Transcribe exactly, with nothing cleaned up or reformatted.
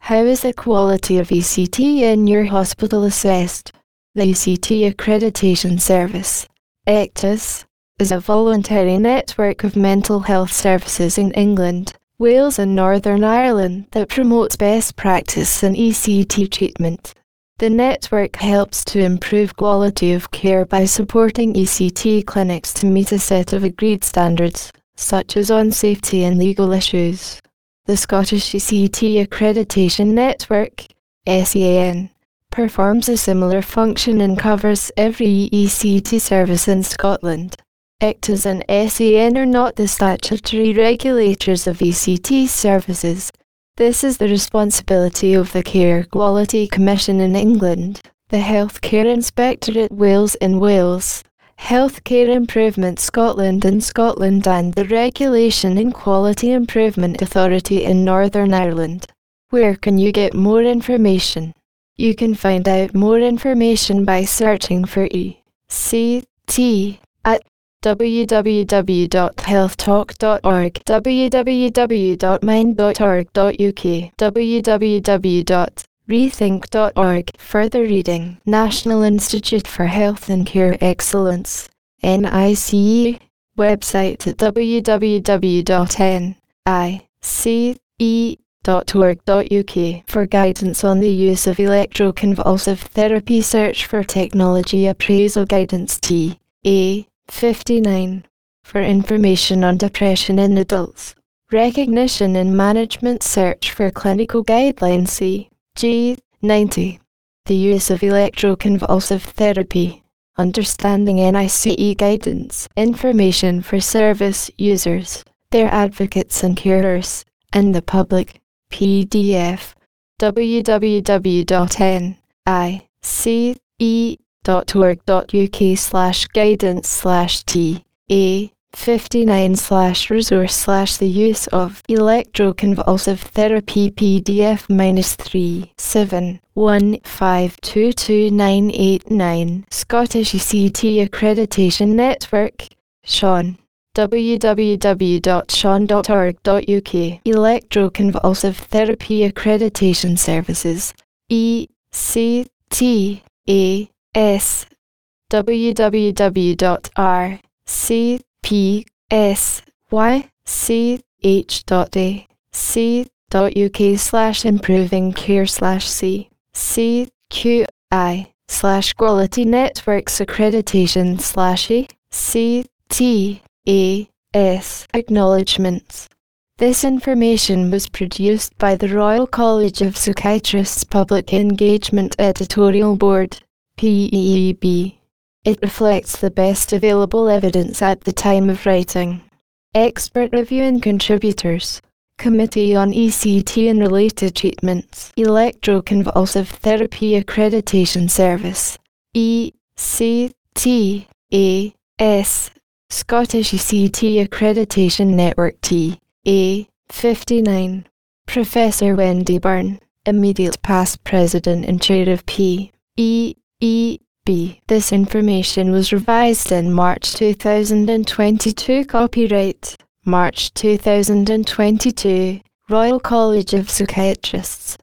How is the quality of E C T in your hospital assessed? The E C T Accreditation Service, ECTS, is a voluntary network of mental health services in England, Wales and Northern Ireland that promotes best practice in E C T treatment. The network helps to improve quality of care by supporting E C T clinics to meet a set of agreed standards, such as on safety and legal issues. The Scottish E C T Accreditation Network, S E A N, performs a similar function and covers every E C T service in Scotland. ECTS and S E A N are not the statutory regulators of E C T services. This is the responsibility of the Care Quality Commission in England, the Healthcare Inspectorate Wales in Wales, Healthcare Improvement Scotland in Scotland and the Regulation and Quality Improvement Authority in Northern Ireland. Where can you get more information? You can find out more information by searching for E C T at w w w dot healthtalk dot org, w w w dot mind dot org dot u k, w w w dot rethink dot org. Further reading: National Institute for Health and Care Excellence, N I C E, website at w w w dot n i c e dot org dot u k. For guidance on the use of electroconvulsive therapy, search for Technology Appraisal Guidance T A fifty-nine. For information on depression in adults, recognition and management, search for Clinical Guidelines C G ninety. The use of electroconvulsive therapy, understanding N I C E guidance, information for service users, their advocates and carers, and the public, P D F, w w w dot n i c e dot org dot u k slash guidance slash T A fifty-nine slash resource slash the use of electroconvulsive therapy P D F minus three seven one five two two nine eight nine. Scottish E C T Accreditation Network, Sean, w w w dot sean dot org dot u k. Electroconvulsive Therapy Accreditation Services, E C T A S, w w w dot r c p s y c h dot a c dot u k slash improving care slash c c q i slash quality networks accreditation slash e c t a s. Acknowledgements. This information was produced by the Royal College of Psychiatrists Public Engagement Editorial Board, P E E B. It reflects the best available evidence at the time of writing. Expert review and contributors: Committee on E C T and Related Treatments, Electroconvulsive Therapy Accreditation Service, E C T A S, Scottish E C T Accreditation Network T A fifty-nine. Professor Wendy Byrne, Immediate Past President and Chair of P E E B. This information was revised in March two thousand twenty-two. Copyright March two thousand twenty-two, Royal College of Psychiatrists.